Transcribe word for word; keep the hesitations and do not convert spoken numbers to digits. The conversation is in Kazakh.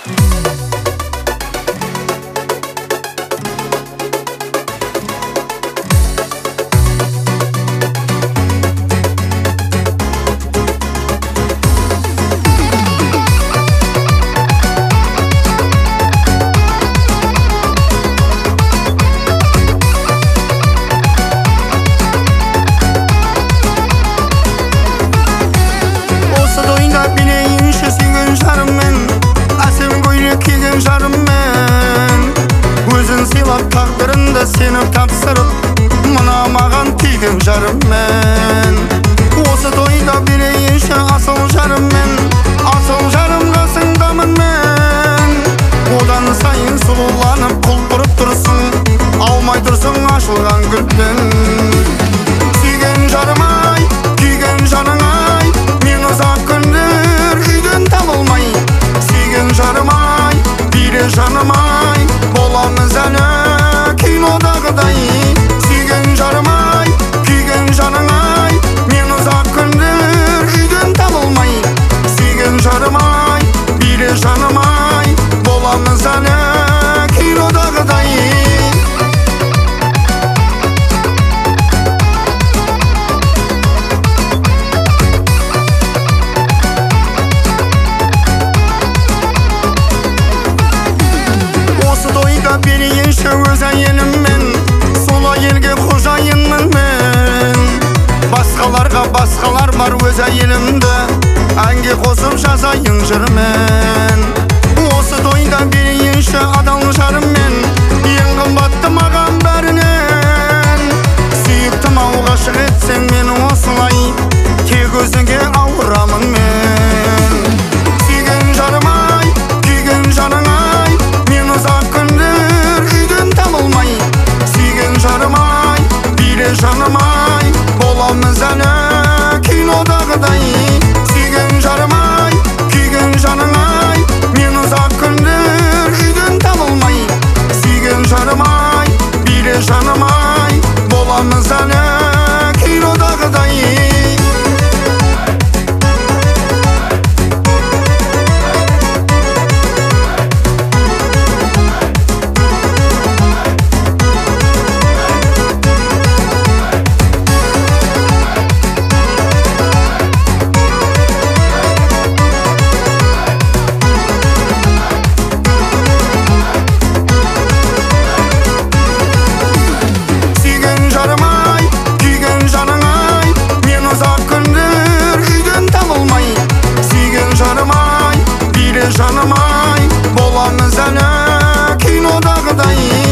Taqdirinde seni tapsırıp mına mağan tiygen jarım men. Osu toyda bileyinşe asıl jarım men, asıl jarım kasındamın men. Odan sayın sululanıp kulpurup dursun, almay dursun aşılgan gülden. Suygen jarım ay, kuygen janın ay, men uzak gündür üyden tabılmay. Suygen jarım ay, biri janım ay, bolamız әлі кинодағыдай. Сүйген жарым ай, күйген жаның ай, мен ұзақ күндер үйден табылмай. Сүйген жарым ай, бире жаным ай, боламыз әлі кинодағыдай. Осы тойда берейінші өз әйеліммен, сол әйелге қожайынмын мен. Басқаларға басқалар бар, өз әйелімді әнге қосып жазайын жырмен. Осы тойда берейінші адал жарыммен, ең қымбатты маған бәрінен. Сүйіктім ау ғашық етсең мен осылай, тек өзіңе ауырамын мен. Сүйген жарым ай, күйген жаның ай, мен ұзақ күндер үйден табылмай. Сүйген жарым ай, бире жаным ай, боламыз әлі кинодағыдай. Сүйген жарым ай, күйген жаның ай, мен ұзақ күндер үйден табылмай. Сүйген жарым ай, бире жаным ай, боламыз әлі кинодағыдай. Жаным ай, боламыз әлі кинодағыдай.